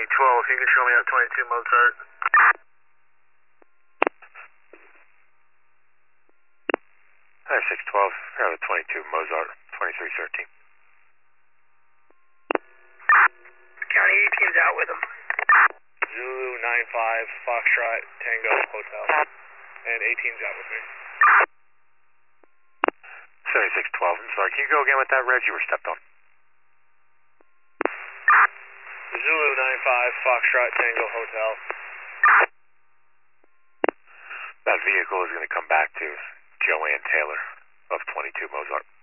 You can show me that 22 Mozart. 612, the 22 Mozart, 2313. County 18's out with him. Zulu 95, Foxtrot, Tango, Hotel. And 18's out with me. 7612, I'm sorry, can you go again with that, Reg? You were stepped on. Zulu 95, Foxtrot, Tango, Hotel. That vehicle is going to come back to Joanne Taylor of 22 Mozart.